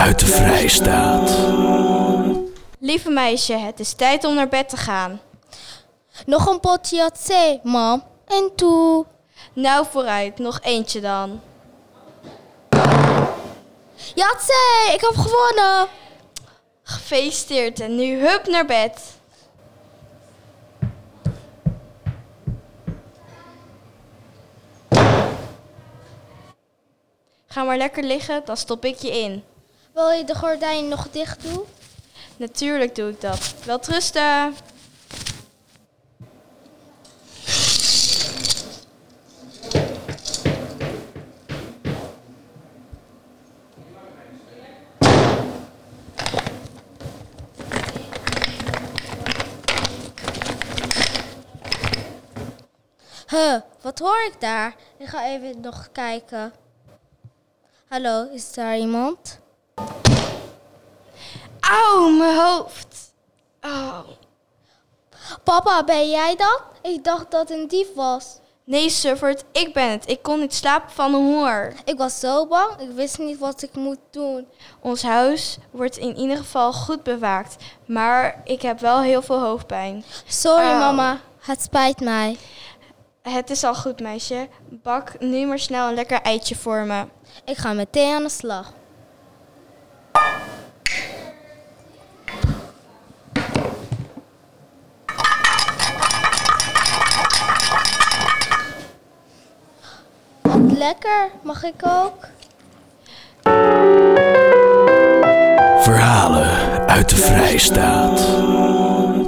uit de Vrijstaat. Lieve meisje, het is tijd om naar bed te gaan. Nog een potje Yatzee, mam. En toe. Nou vooruit, nog eentje dan. Yatzee, ik heb gewonnen. Gefeliciteerd en nu hup naar bed. Ga maar lekker liggen, dan stop ik je in. Wil je de gordijn nog dicht doen? Natuurlijk doe ik dat. Welterusten. Wat hoor ik daar? Ik ga even nog kijken. Hallo, is daar iemand? Auw, mijn hoofd. Oh. Papa, ben jij dat? Ik dacht dat het een dief was. Nee, sufferd, ik ben het. Ik kon niet slapen van de honger. Ik was zo bang, ik wist niet wat ik moet doen. Ons huis wordt in ieder geval goed bewaakt. Maar ik heb wel heel veel hoofdpijn. Sorry Auw. mama, het spijt mij. Het is al goed, meisje. Bak nu maar snel een lekker eitje voor me. Ik ga meteen aan de slag. Wat lekker, mag ik ook? Verhalen uit de Vrijstaat.